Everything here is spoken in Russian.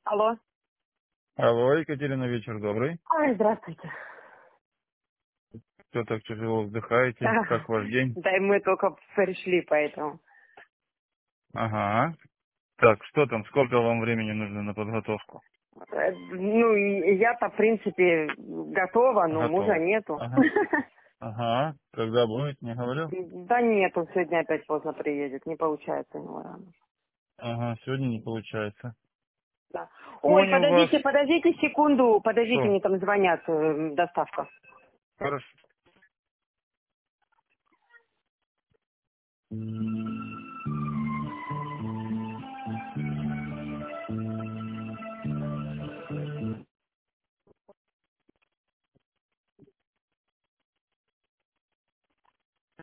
Алло. Алло, Екатерина, вечер добрый. Ой, здравствуйте. Что так тяжело вздыхаете? Как ваш день? Да, и мы только пришли, поэтому. Ага. Так, что там, сколько вам времени нужно на подготовку? Ну, я-то, в принципе, готова, но мужа Готов. нету. Ага. Ага. Когда будет, не говорил? Да нет, он сегодня опять поздно приедет, не получается у него рано. Ага, сегодня не получается. Да. Ой, Понял вас. подождите секунду, подождите, Что? мне там звонят, доставка. Хорошо.